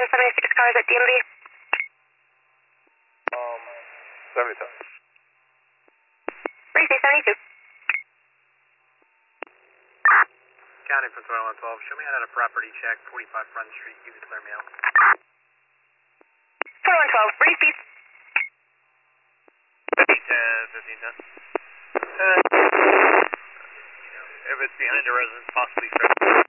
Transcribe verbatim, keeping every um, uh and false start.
seventy-six cars at D M V. Um, seventy-seven. Briefly, seventy-two. County from twenty-one twelve. Show me out of property check, forty-five Front Street. You can clear me out. twenty-one twelve, brief piece. fifteen ten, fifteen ten. Uh, if it's behind a residence, possibly threatened.